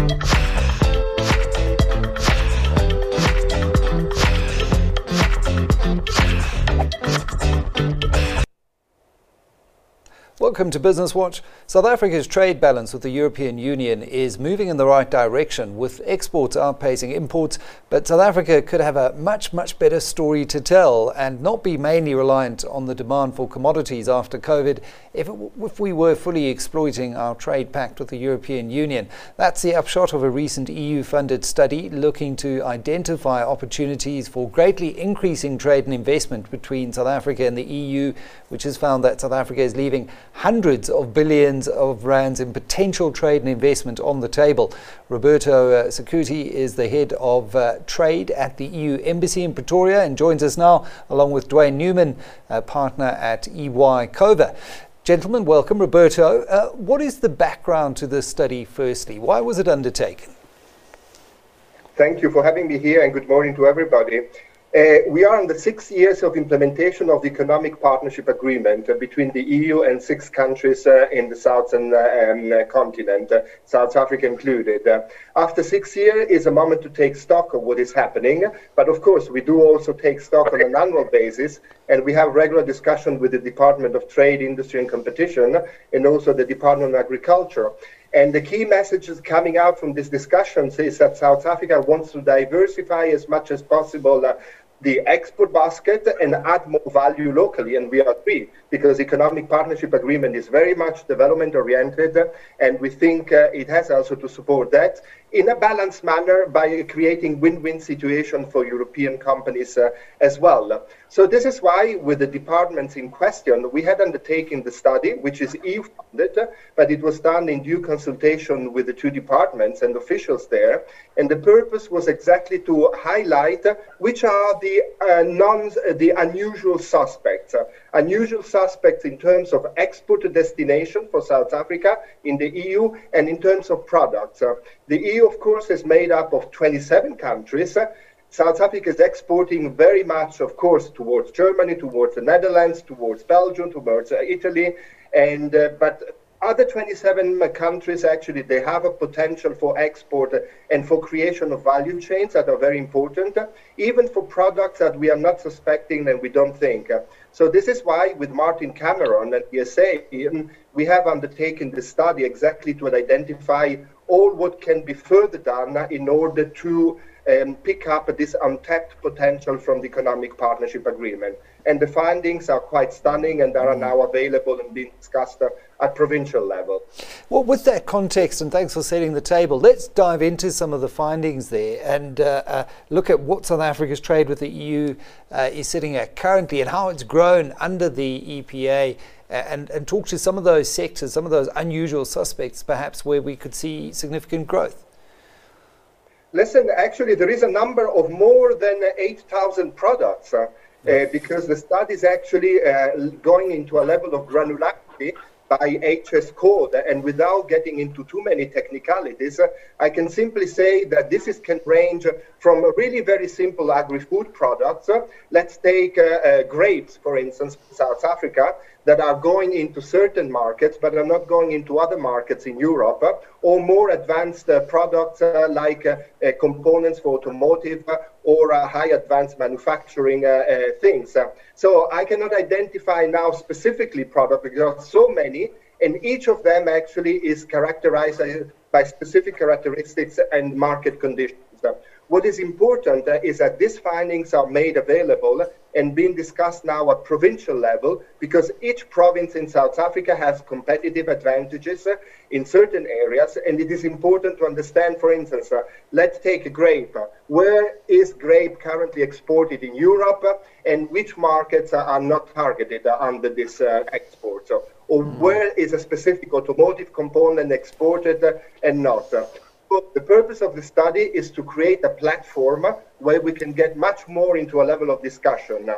Welcome to Business Watch. South Africa's trade balance with the European Union is moving in the right direction, with exports outpacing imports, but South Africa could have a much better story to tell and not be mainly reliant on the demand for commodities after COVID if we were fully exploiting our trade pact with the European Union. That's the upshot of a recent EU-funded study looking to identify opportunities for greatly increasing trade and investment between South Africa and the EU, which has found that South Africa is leaving hundreds of billions of rands in potential trade and investment on the table. Roberto Security is the head of trade at the EU Embassy in Pretoria and joins us now, along with Dwayne Newman, partner at EY Cova. Gentlemen, welcome. Roberto, what is the background to this study firstly? Why was it undertaken? Thank you for having me here, and good morning to everybody. We are in the 6 years of implementation of the Economic Partnership Agreement between the EU and 6 countries in the southern continent, South Africa included. After 6 years is a moment to take stock of what is happening, but of course we do also take stock on an annual basis, and we have regular discussion with the Department of Trade, Industry and Competition, and also the Department of Agriculture. And the key messages coming out from these discussions is that South Africa wants to diversify as much as possible the export basket and add more value locally, and we agree, because Economic Partnership Agreement is very much development oriented, and we think it has also to support that in a balanced manner by creating win-win situation for European companies as well. So this is why, with the departments in question, we had undertaken the study, which is EU-funded, but it was done in due consultation with the 2 departments and officials there. And the purpose was exactly to highlight which are the unusual suspects. Unusual suspects in terms of export destination for South Africa in the EU and in terms of products. The EU, of course, is made up of 27 countries. South Africa is exporting very much, of course, towards Germany, towards the Netherlands, towards Belgium, towards Italy, and but other 27 countries, actually, they have a potential for export and for creation of value chains that are very important, even for products that we are not suspecting and we don't think. So this is why, with Martin Cameron at ESA, we have undertaken this study exactly to identify all what can be further done in order to pick up this untapped potential from the Economic Partnership Agreement. And the findings are quite stunning and are now available and being discussed at provincial level. Well, with that context, and thanks for setting the table, let's dive into some of the findings there and look at what South Africa's trade with the EU is sitting at currently and how it's grown under the EPA, and talk to some of those sectors, some of those unusual suspects, perhaps, where we could see significant growth. Listen, actually, there is a number of more than 8,000 products because the study is actually going into a level of granularity by HS code, and without getting into too many technicalities, I can simply say that this can range from really very simple agri-food products. Let's take grapes, for instance, South Africa, that are going into certain markets but are not going into other markets in Europe, or more advanced products like components for automotive or high advanced manufacturing things. So I cannot identify now specifically products because there are so many, and each of them actually is characterized by specific characteristics and market conditions. What is important is that these findings are made available and being discussed now at provincial level, because each province in South Africa has competitive advantages in certain areas, and it is important to understand, for instance, let's take a grape. Where is grape currently exported in Europe, and which markets are not targeted under this export? Or where is a specific automotive component exported and not? The purpose of the study is to create a platform where we can get much more into a level of discussion now.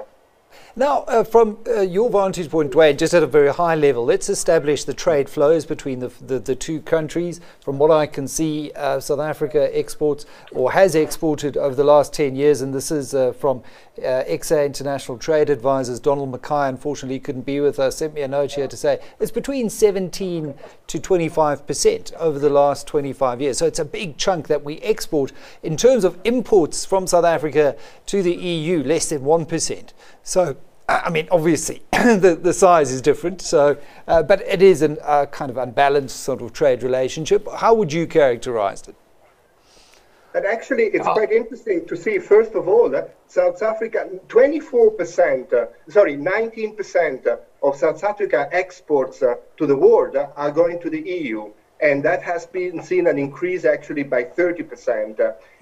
Now, from your vantage point, Dwayne, just at a very high level, let's establish the trade flows between the two countries. From what I can see, South Africa exports or has exported over the last 10 years, and this is from XA International Trade Advisors. Donald Mackay, unfortunately, couldn't be with us, sent me a note here to say it's between 17 to 25% over the last 25 years. So it's a big chunk that we export. In terms of imports from South Africa to the EU, less than 1%. So, I mean, obviously, the size is different. So, but it is a kind of unbalanced sort of trade relationship. How would you characterize it? And actually, it's quite interesting to see, first of all, South Africa, 19% of South Africa exports to the world are going to the EU. And that has been seen an increase actually by 30%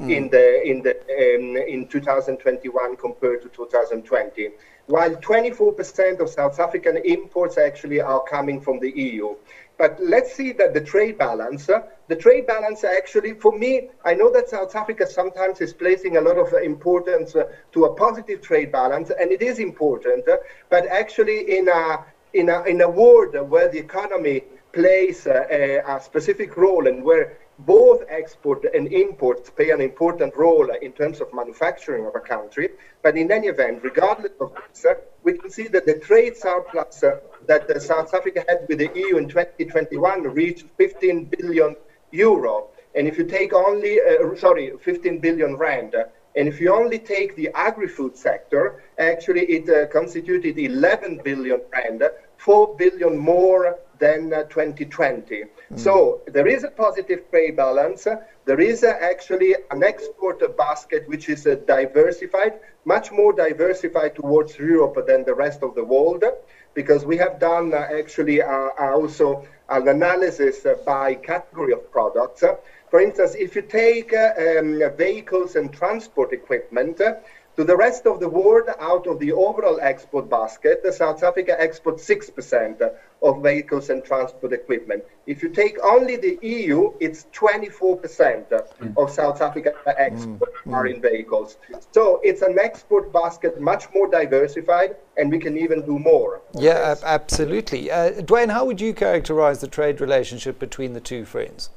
in 2021 compared to 2020, while 24% of South African imports actually are coming from the EU. But let's see that the trade balance actually, for me, I know that South Africa sometimes is placing a lot of importance to a positive trade balance, and it is important, but actually in a world where the economy plays a specific role and where both export and imports play an important role in terms of manufacturing of a country. But in any event, regardless of this, we can see that the trade surplus that South Africa had with the EU in 2021 reached 15 billion euro. And if you take only, 15 billion rand. And if you only take the agri-food sector, actually it constituted 11 billion rand, 4 billion more than 2020. So there is a positive trade balance. There is actually an export basket which is diversified, much more diversified towards Europe than the rest of the world, because we have done actually also an analysis by category of products. For instance, if you take vehicles and transport equipment, to the rest of the world, out of the overall export basket, South Africa exports 6% of vehicles and transport equipment. If you take only the EU, it's 24% of South Africa exports are in vehicles. So it's an export basket much more diversified, and we can even do more. Yeah, absolutely. Dwayne, how would you characterize the trade relationship between the two friends?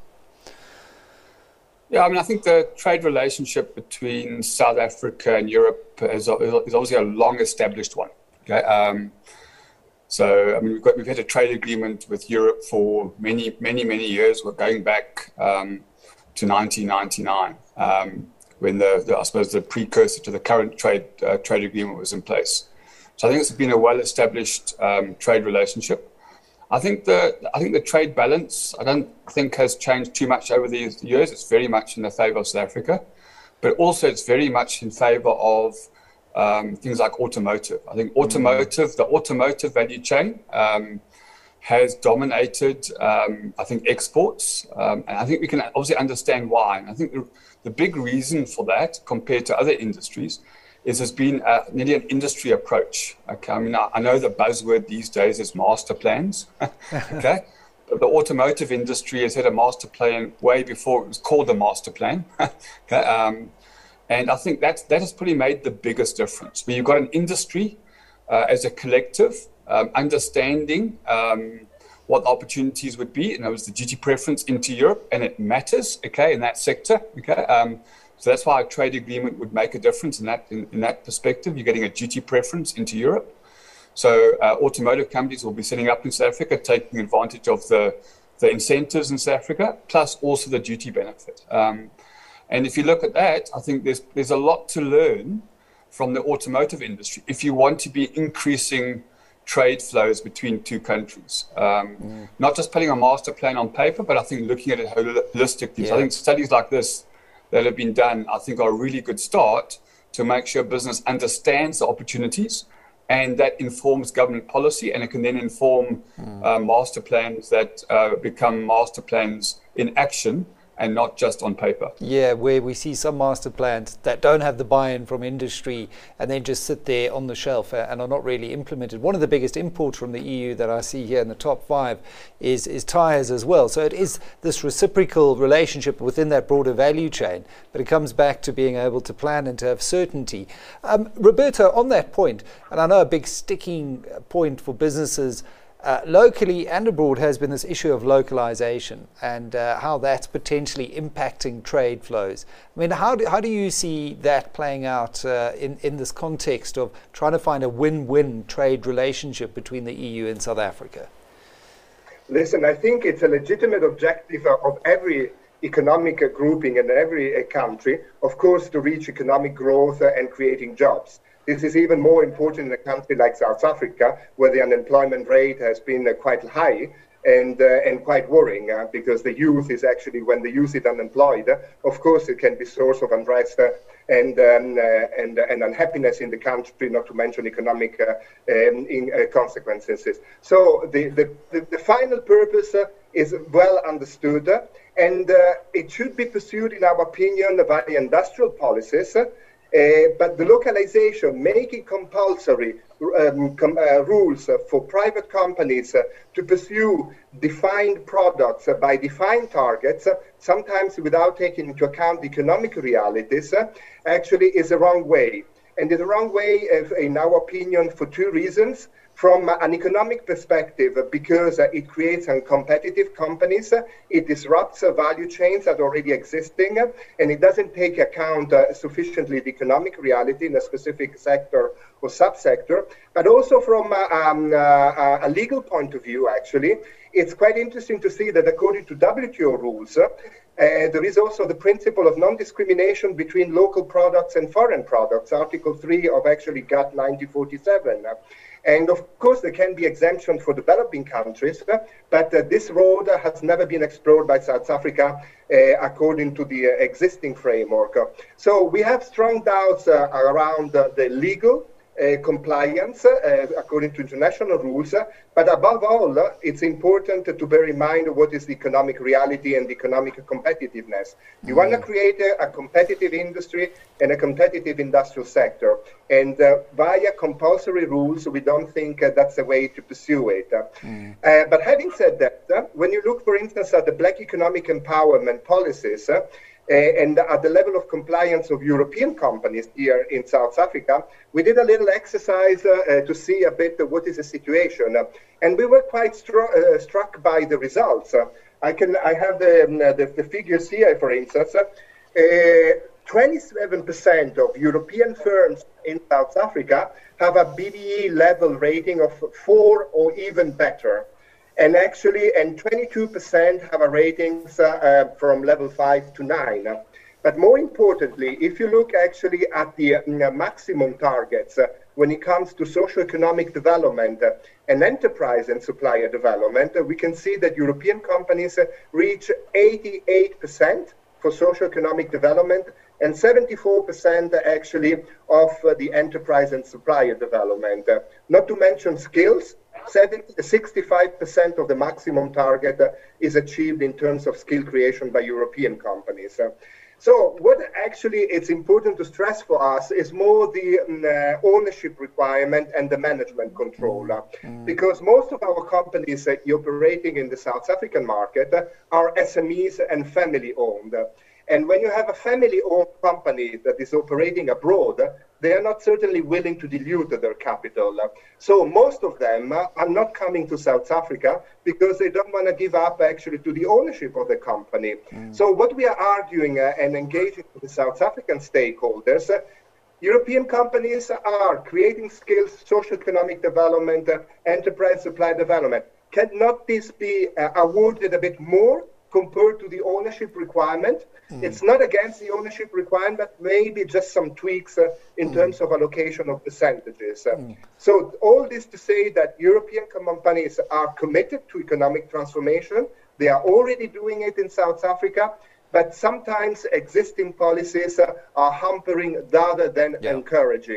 Yeah, I mean, I think the trade relationship between South Africa and Europe is obviously a long-established one. Okay, so I mean, we've had a trade agreement with Europe for many years. We're going back to 1999 when I suppose the precursor to the current trade agreement was in place. So I think it's been a well-established trade relationship. I think the trade balance, I don't think has changed too much over the years. It's very much in the favor of South Africa, but also it's very much in favor of things like automotive. I think the automotive value chain has dominated, I think, exports. And I think we can obviously understand why. And I think the big reason for that, compared to other industries, there's been nearly an industry approach. Okay, I mean, I know the buzzword these days is master plans. Okay, but the automotive industry has had a master plan way before it was called a master plan. Okay, and I think that has probably made the biggest difference. Where you've got an industry as a collective understanding what the opportunities would be, and that was the duty preference into Europe, and it matters. Okay, in that sector. Okay. So that's why a trade agreement would make a difference in that perspective. You're getting a duty preference into Europe. So automotive companies will be setting up in South Africa, taking advantage of the incentives in South Africa, plus also the duty benefit. And if you look at that, I think there's a lot to learn from the automotive industry if you want to be increasing trade flows between two countries. Not just putting a master plan on paper, but I think looking at it holistically. Yeah. So I think studies like this that have been done, I think, are a really good start to make sure business understands the opportunities, and that informs government policy, and it can then inform master plans that become master plans in action and not just on paper. Yeah, where we see some master plans that don't have the buy-in from industry and then just sit there on the shelf and are not really implemented. One of the biggest imports from the EU that I see here in the top 5 is tyres as well. So it is this reciprocal relationship within that broader value chain, but it comes back to being able to plan and to have certainty. Roberto, on that point, and I know a big sticking point for businesses locally and abroad has been this issue of localization and how that's potentially impacting trade flows. I mean, how do you see that playing out in this context of trying to find a win-win trade relationship between the EU and South Africa? Listen, I think it's a legitimate objective of every economic grouping in every country, of course, to reach economic growth and creating jobs. This is even more important in a country like South Africa, where the unemployment rate has been quite high and quite worrying, because the youth is actually, when the youth is unemployed, of course, it can be source of unrest and unhappiness in the country, not to mention economic consequences. So the final purpose is well understood, and it should be pursued, in our opinion, via industrial policies. But the localization, making compulsory rules for private companies to pursue defined products by defined targets, sometimes without taking into account the economic realities, actually is the wrong way. And it's the wrong way, in our opinion, for 2 reasons. From an economic perspective, because it creates uncompetitive companies, it disrupts value chains that are already existing, and it doesn't take account sufficiently the economic reality in a specific sector or subsector. But also from a legal point of view, actually, it's quite interesting to see that according to WTO rules, there is also the principle of non-discrimination between local products and foreign products, Article 3 of actually GATT 1947. And of course, there can be exemptions for developing countries, but this road has never been explored by South Africa according to the existing framework. So we have strong doubts around the legal compliance according to international rules, but above all, it's important to bear in mind what is the economic reality and economic competitiveness. You want to create a competitive industry and a competitive industrial sector, and via compulsory rules, we don't think that's the way to pursue it. But having said that, when you look, for instance, at the Black economic empowerment policies, and at the level of compliance of European companies here in South Africa, we did a little exercise to see a bit what is the situation. And we were quite struck by the results. I have the figures here, for instance. 27% of European firms in South Africa have a BDE level rating of 4 or even better. And 22% have a ratings from level 5 to 9. But more importantly, if you look actually at the maximum targets when it comes to socioeconomic development and enterprise and supplier development, we can see that European companies reach 88% for socioeconomic development and 74% actually of the enterprise and supplier development. Not to mention skills. 65% of the maximum target is achieved in terms of skill creation by European companies. So what actually it's important to stress for us is more the ownership requirement and the management control. Because most of our companies operating in the South African market are SMEs and family owned. And when you have a family-owned company that is operating abroad, they are not certainly willing to dilute their capital. So most of them are not coming to South Africa because they don't want to give up actually to the ownership of the company. So what we are arguing and engaging with the South African stakeholders, European companies are creating skills, socio-economic development, enterprise supply development. Cannot this be awarded a bit more compared to the ownership requirement? It's not against the ownership requirement, maybe just some tweaks in terms of allocation of percentages. So all this to say that European companies are committed to economic transformation. They are already doing it in South Africa, but sometimes existing policies are hampering rather than encouraging.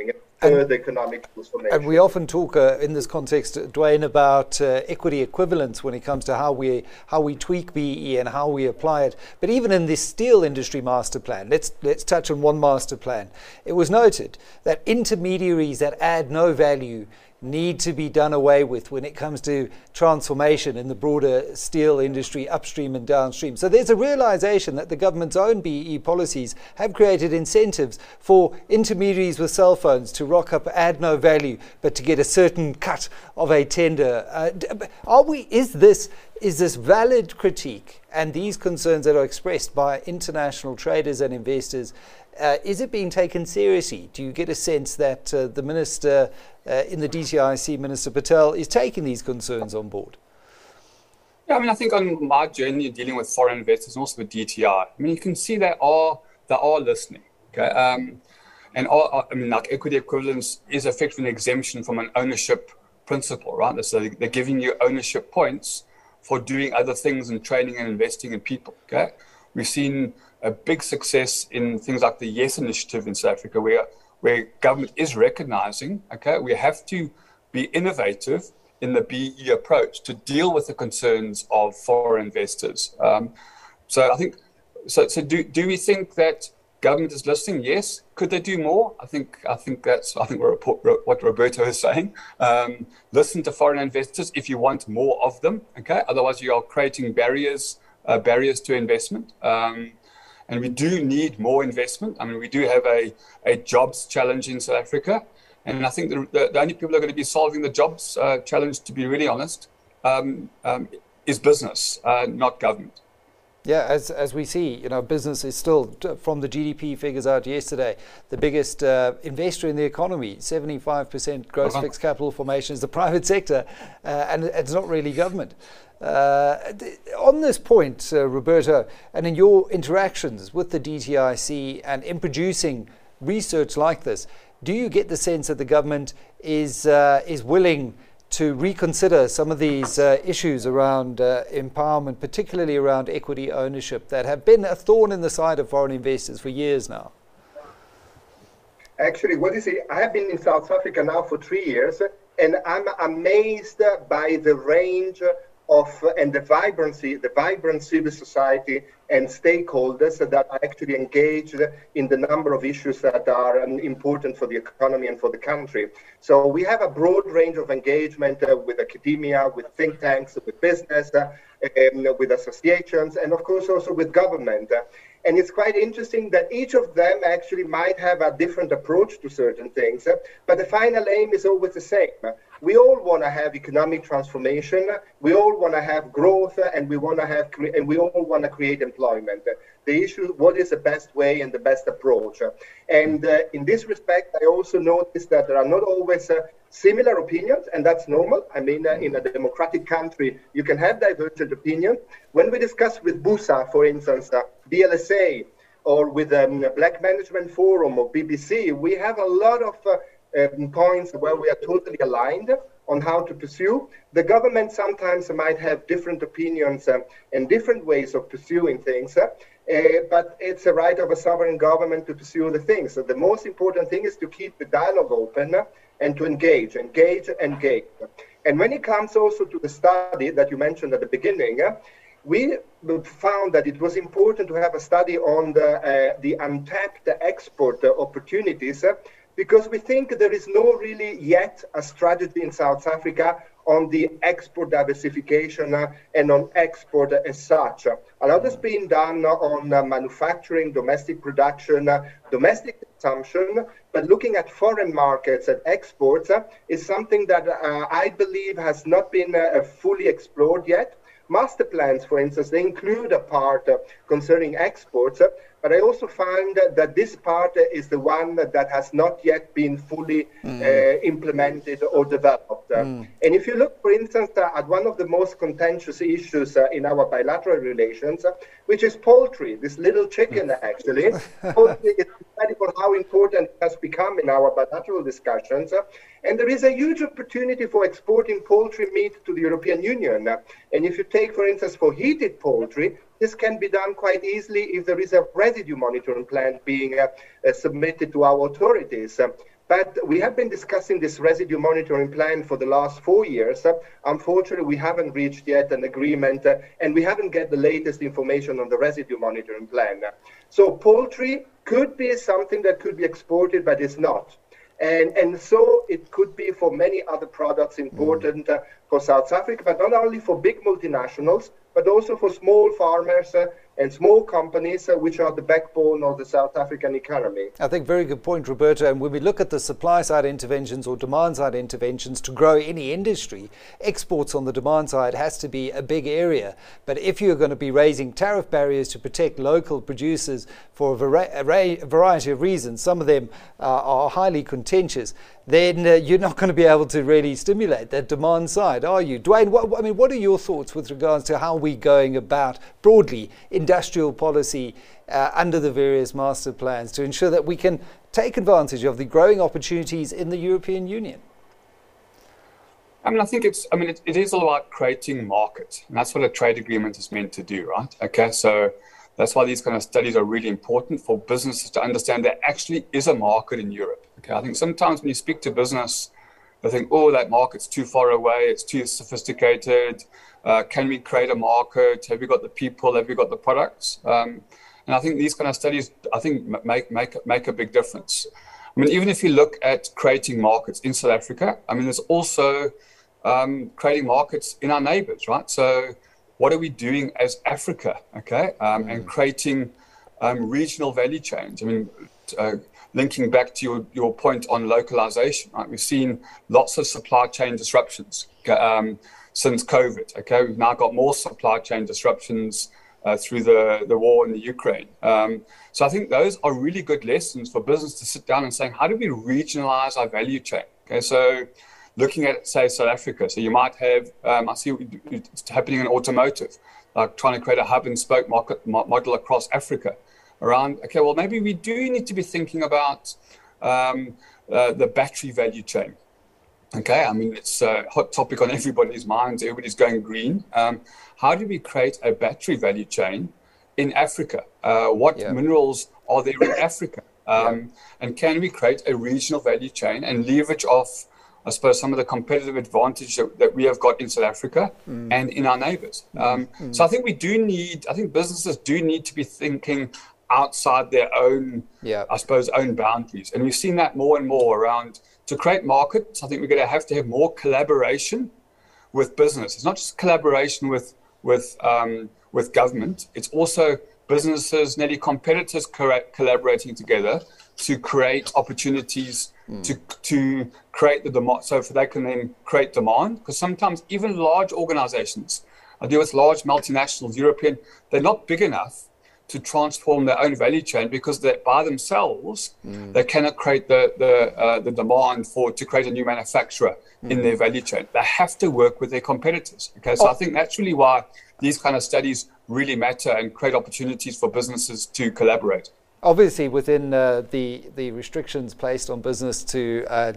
further economic transformation. And we often talk in this context, Dwayne, about equity equivalence when it comes to how we tweak BEE and how we apply it. But even in this steel industry master plan, let's touch on one master plan. It was noted that intermediaries that add no value need to be done away with when it comes to transformation in the broader steel industry, upstream and downstream. So there's a realization that the government's own BEE policies have created incentives for intermediaries with cell phones to rock up, add no value, but to get a certain cut of a tender. Is this valid critique and these concerns that are expressed by international traders and investors? Is it being taken seriously? Do you get a sense that the minister in the DTIC, Minister Patel, is taking these concerns on board? Yeah, I mean, I think on my journey dealing with foreign investors and also with DTI, I mean, you can see they are listening. Okay, like equity equivalence is effectively an exemption from an ownership principle, right? So they're giving you ownership points for doing other things and training and investing in people. Okay, we've seen a big success in things like the Yes Initiative in South Africa, where government is recognizing, okay, we have to be innovative in the BEE approach to deal with the concerns of foreign investors. So I think, do we think that government is listening? Yes. Could they do more? I think what Roberto is saying. Listen to foreign investors if you want more of them. Okay. Otherwise, you are creating barriers to investment. And we do need more investment. I mean, we do have a jobs challenge in South Africa. And I think the only people who are going to be solving the jobs challenge, to be really honest, is business, not government. Yeah, as we see, business is still, from the GDP figures out yesterday, the biggest investor in the economy. 75% gross fixed capital formation is the private sector, and it's not really government. On this point, Roberto, and in your interactions with the DTIC and in producing research like this, do you get the sense that the government is willing to reconsider some of these issues around empowerment, particularly around equity ownership, that have been a thorn in the side of foreign investors for years now? Actually, I have been in South Africa now for 3 years, and I'm amazed by the range and the vibrant civil society and stakeholders that are actually engaged in the number of issues that are important for the economy and for the country. So we have a broad range of engagement with academia, with think tanks, with business, with associations, and of course also with government. And it's quite interesting that each of them actually might have a different approach to certain things, but the final aim is always the same. We all want to have economic transformation. We all want to have growth, and we all want to create employment. The issue: what is the best way and the best approach? And in this respect, I also noticed that there are not always similar opinions, and that's normal. I mean, in a democratic country, you can have divergent opinions. When we discuss with BUSA, for instance, BLSA, or with Black Management Forum or BBC, we have a lot of points where we are totally aligned on how to pursue. The government sometimes might have different opinions and different ways of pursuing things, but it's a right of a sovereign government to pursue the things. So the most important thing is to keep the dialogue open and to engage. And when it comes also to the study that you mentioned at the beginning, we found that it was important to have a study on the untapped export opportunities, because we think there is no really yet a strategy in South Africa on the export diversification and on export as such. A lot is being done on manufacturing, domestic production, domestic consumption, but looking at foreign markets and exports is something that I believe has not been fully explored yet. Master plans, for instance, they include a part concerning exports, but I also find that this part is the one that has not yet been fully implemented or developed. And if you look, for instance, at one of the most contentious issues in our bilateral relations, which is poultry, this little chicken actually, poultry is incredible how important it has become in our bilateral discussions. And there is a huge opportunity for exporting poultry meat to the European Union. And if you take, for instance, for heated poultry, this can be done quite easily if there is a residue monitoring plan being submitted to our authorities. But we have been discussing this residue monitoring plan for the last 4 years. Unfortunately, we haven't reached yet an agreement, and we haven't got the latest information on the residue monitoring plan. So poultry could be something that could be exported, but it's not. And so it could be for many other products important for South Africa, but not only for big multinationals, but also for small farmers and small companies, which are the backbone of the South African economy. I think very good point, Roberto. And when we look at the supply side interventions or demand side interventions to grow any industry, exports on the demand side has to be a big area. But if you're going to be raising tariff barriers to protect local producers for a variety of reasons, some of them are highly contentious, then you're not going to be able to really stimulate that demand side, are you? Dwayne, what are your thoughts with regards to how we're going about broadly industrial policy under the various master plans to ensure that we can take advantage of the growing opportunities in the European Union? I think it is all about creating markets, and that's what a trade agreement is meant to do, right? Okay, so that's why these kind of studies are really important for businesses to understand there actually is a market in Europe. Okay, I think sometimes when you speak to business, they think, oh, that market's too far away, it's too sophisticated. Can we create a market? Have we got the people? Have we got the products? And I think these kind of studies, I think, make a big difference. I mean, even if you look at creating markets in South Africa, I mean, there's also creating markets in our neighbors, right? So what are we doing as Africa, okay? And creating regional value chains. I mean, linking back to your point on localization, right? We've seen lots of supply chain disruptions since COVID, okay? We've now got more supply chain disruptions through the war in the Ukraine. So I think those are really good lessons for business to sit down and saying, how do we regionalize our value chain? Okay, so looking at, say, South Africa, so you might have, I see it's happening in automotive, like trying to create a hub and spoke market model across Africa around, okay, well, maybe we do need to be thinking about the battery value chain. Okay, I mean, it's a hot topic on everybody's minds. Everybody's going green. How do we create a battery value chain in Africa? What minerals are there in Africa? And can we create a regional value chain and leverage off, I suppose, some of the competitive advantage that we have got in South Africa and in our neighbors? So I think businesses do need to be thinking outside their own, I suppose, own boundaries. And we've seen that more and more around. To create markets, I think we're going to have more collaboration with business. It's not just collaboration with government. It's also businesses, nearly competitors collaborating together to create opportunities to create the demand, so they can then create demand. Because sometimes even large organizations, I deal with large multinationals, European, they're not big enough to transform their own value chain because they by themselves they cannot create the demand to create a new manufacturer in their value chain. They have to work with their competitors. Okay, so I think that's really why these kind of studies really matter and create opportunities for businesses to collaborate. Obviously, within the restrictions placed on business to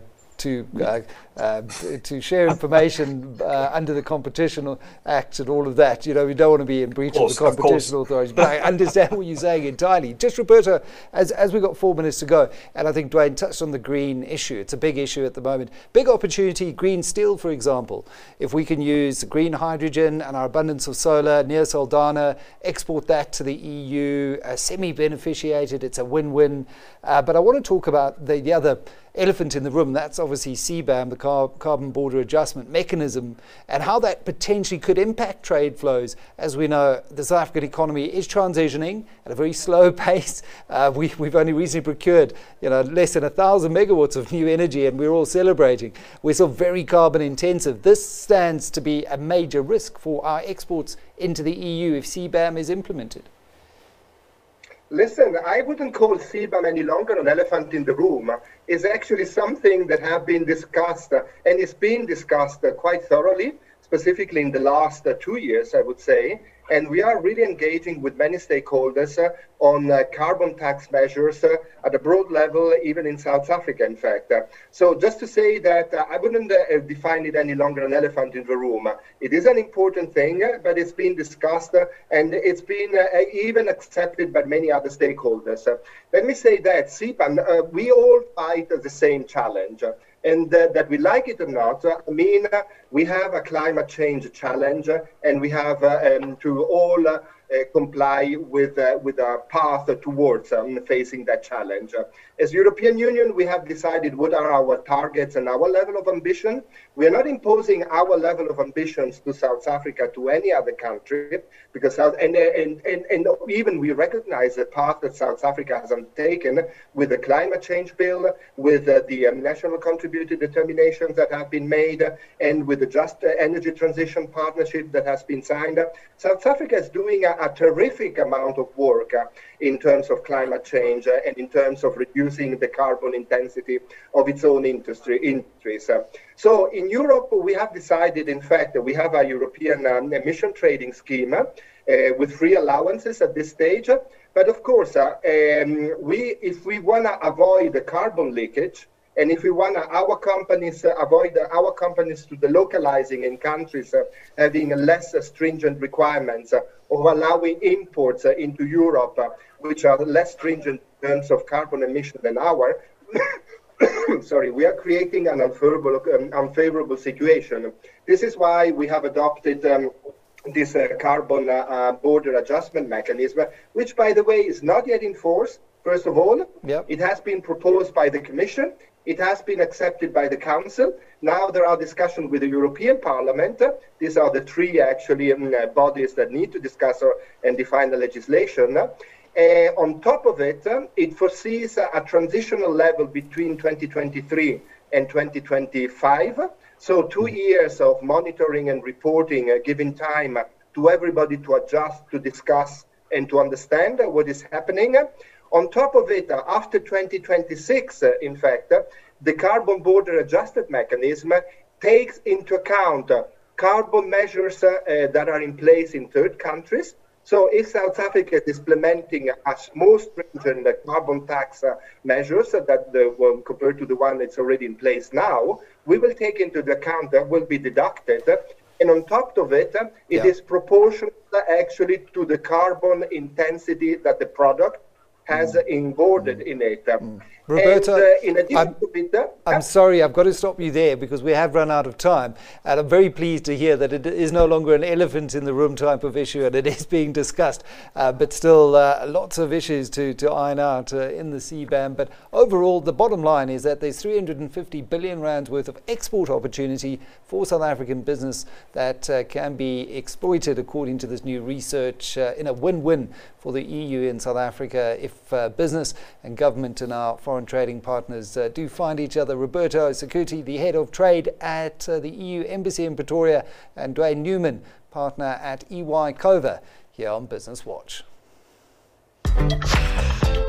share information under the Competition Act and all of that. You know, we don't want to be in breach of the competition authorities. But I understand what you're saying entirely. Just, Roberto, as we got 4 minutes to go, and I think Dwayne touched on the green issue. It's a big issue at the moment. Big opportunity, green steel, for example. If we can use green hydrogen and our abundance of solar near Saldanha, export that to the EU, semi-beneficiated, it's a win-win. But I want to talk about the other elephant in the room. That's obviously CBAM, the Carbon Border Adjustment Mechanism, and how that potentially could impact trade flows. As we know, the South African economy is transitioning at a very slow pace. We've only recently procured, less than 1,000 megawatts of new energy, and we're all celebrating. We're still very carbon intensive. This stands to be a major risk for our exports into the EU if CBAM is implemented. Listen, I wouldn't call CBAM any longer an elephant in the room. It's actually something that have been discussed, and it's been discussed quite thoroughly, specifically in the last 2 years, I would say. and we are really engaging with many stakeholders on carbon tax measures at a broad level, even in South Africa, in fact. So just to say that I wouldn't define it any longer an elephant in the room. It is an important thing, but it's been discussed and it's been even accepted by many other stakeholders. Let me say that CBAM, we all fight the same challenge. And that we like it or not, I mean, we have a climate change challenge, and we have to all comply with a path towards facing that challenge. As European Union, we have decided what are our targets and our level of ambition. We are not imposing our level of ambitions to South Africa, to any other country, because and even we recognize the path that South Africa has undertaken with the climate change bill, with the national contributed determinations that have been made, and with the Just Energy Transition Partnership that has been signed. South Africa is doing a terrific amount of work in terms of climate change and in terms of reducing the carbon intensity of its own industries. So in Europe, we have decided, in fact, that we have a European emission trading scheme with free allowances at this stage. But of course, if we want to avoid the carbon leakage, and if we want our companies avoid our companies to the localizing in countries having less stringent requirements of allowing imports into Europe, which are less stringent in terms of carbon emission than our, sorry, we are creating an unfavorable situation. This is why we have adopted this carbon border adjustment mechanism, which, by the way, is not yet in force. First of all, It has been proposed by the Commission. It has been accepted by the Council. Now there are discussions with the European Parliament. These are the three, actually, bodies that need to discuss and define the legislation. On top of it, it foresees a transitional level between 2023 and 2025. So 2 years of monitoring and reporting, giving time to everybody to adjust, to discuss, and to understand what is happening. On top of it, after 2026, in fact, the carbon border adjusted mechanism takes into account carbon measures that are in place in third countries. So if South Africa is implementing a more stringent carbon tax measures that compared to the one that's already in place now, we will take into account that will be deducted. And on top of it, it is proportional actually to the carbon intensity that the product has embodied in it. Roberto, and, in addition to it, I'm sorry, I've got to stop you there because we have run out of time. And I'm very pleased to hear that it is no longer an elephant in the room type of issue and it is being discussed. But still, lots of issues to iron out in the CBAM. But overall, the bottom line is that there's 350 billion rands worth of export opportunity for South African business that can be exploited according to this new research in a win-win for the EU and South Africa if business and government and our foreign trading partners do find each other. Roberto Security, the head of trade at the EU Embassy in Pretoria, and Dwayne Newman, partner at EY Cover, here on Business Watch.